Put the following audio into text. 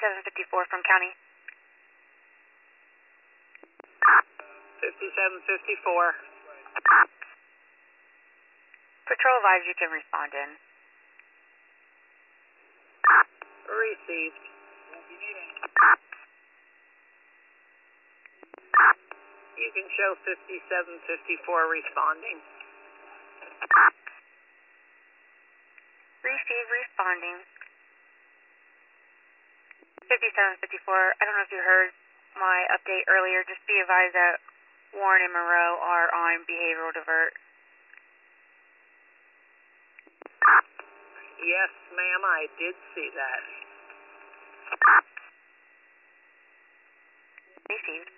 5754 from county. 5754. Patrol advised you can respond in. Received. You can show 5754 responding. Receive responding. 5754, I don't know if you heard my update earlier. Just be advised that Warren and Monroe are on behavioral divert. Yes, ma'am, I did see that. Received.